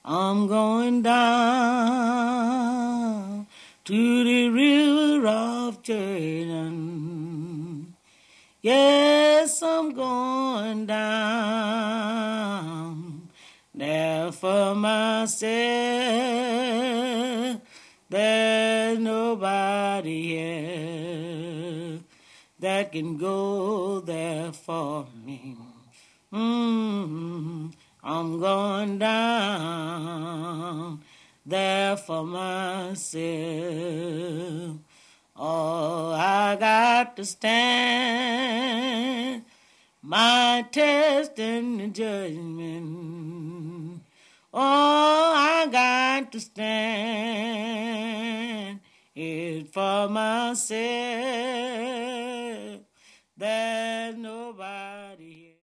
I'm going down to the river of Jordan. Yes, I'm going down there for myself. There's nobody here that can go there for me. I'm going down there for myself. Oh, I got to stand my test and the judgment. Oh, I got to stand it for myself. There's nobody.